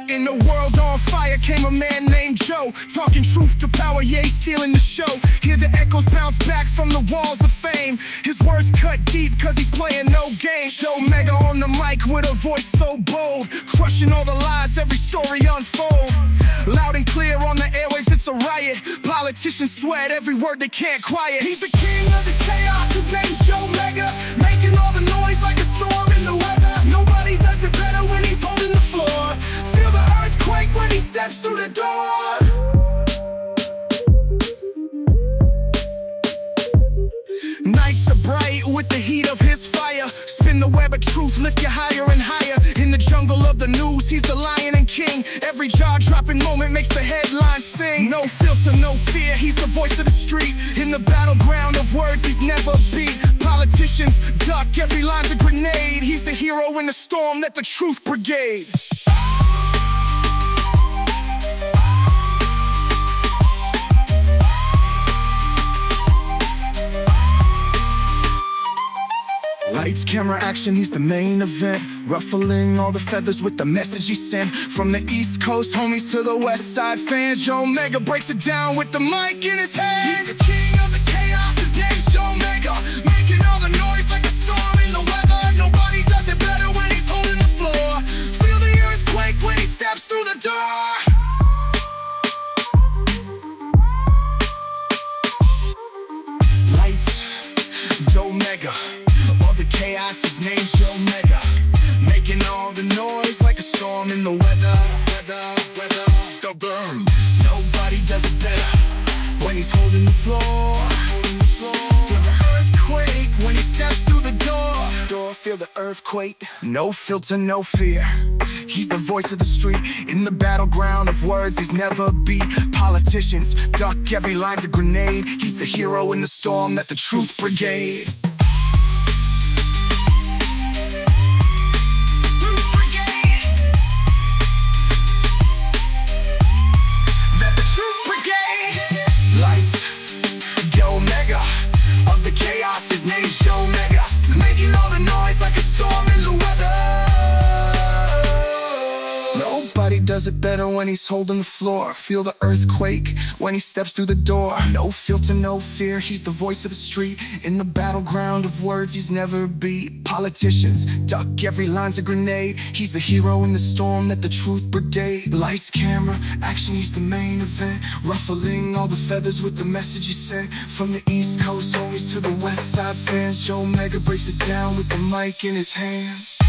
In the world on fire came a man named Joe, talking truth to power, yeah, he's stealing the show. Hear the echoes bounce back from the walls of fame. His words cut deep cause he's playing no game. Joe Mega on the mic with a voice so bold, crushing all the lies, every story unfold. Loud and clear on the airwaves, it's a riot. Politicians sweat every word, they can't quiet. He's the king of the chaos, his name's Joe Mega, making all the noise like a storm in the weather. Nobody does it better when he's holding the floor. Feel the earthquake when he steps through the door. Nights are bright with the heat of his fire. Spin the web of truth, lift you higher and higher. In the jungle of the news, he's the lion and king. Every jaw-dropping moment makes the headlines sing. No filter, no fear, he's the voice of the street. In the battleground of words he's never beat. Politicians duck, every line's a grenade. He's the hero in the storm that the Truth Brigade. Lights, camera, action, he's the main event. Ruffling all the feathers with the message he sent. From the East Coast homies to the West Side fans, Joe Mega breaks it down with the mic in his hand. He's the king of the chaos, his name's Joe Mega, making all the noise like a storm in the weather. Nobody does it better when he's holding the floor. Feel the earthquake when he steps through the door. Lights, Joe Mega, all the chaos, his name's Joe Mega, making all the noise like a storm in the weather. The burn. Nobody does it better when he's holding the floor. Feel the earthquake when he steps through the door. Feel the earthquake. No filter, no fear. He's the voice of the street. In the battleground of words he's never beat. Politicians duck, every line's a grenade. He's the hero in the storm that the Truth Brigade. His name's Joe Mega, making all the noise like a storm in the weather. Nobody does it better when he's holding the floor. Feel the earthquake when he steps through the door. No filter, no fear, he's the voice of the street. In the battleground of words he's never beat. Politicians duck, every line's a grenade. He's the hero in the storm that the Truth Brigade. Lights, camera, action, he's the main event. Ruffling all the feathers with the message he sent. From the East Coast homies to the West Side fans, Joe Mega breaks it down with the mic in his hands.